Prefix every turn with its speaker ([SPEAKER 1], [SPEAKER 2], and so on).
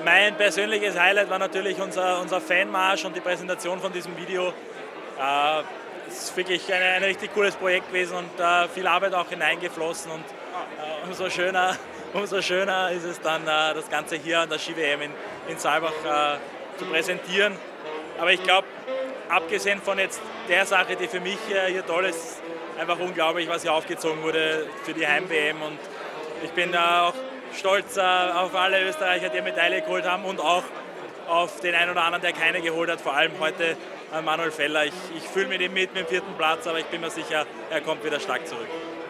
[SPEAKER 1] Mein persönliches Highlight war natürlich unser Fanmarsch und die Präsentation von diesem Video. Es ist wirklich ein richtig cooles Projekt gewesen und viel Arbeit auch hineingeflossen. Und umso schöner ist es dann, das Ganze hier an der Ski-WM in Saalbach zu präsentieren. Aber ich glaube, abgesehen von jetzt der Sache, die für mich hier toll ist, einfach unglaublich, was hier aufgezogen wurde für die Heim-WM. Und ich bin auch stolz auf alle Österreicher, die eine Medaille geholt haben und auch auf den einen oder anderen, der keine geholt hat, vor allem heute Manuel Feller. Ich fühle mit ihm mit dem 4. Platz, aber ich bin mir sicher, er kommt wieder stark zurück.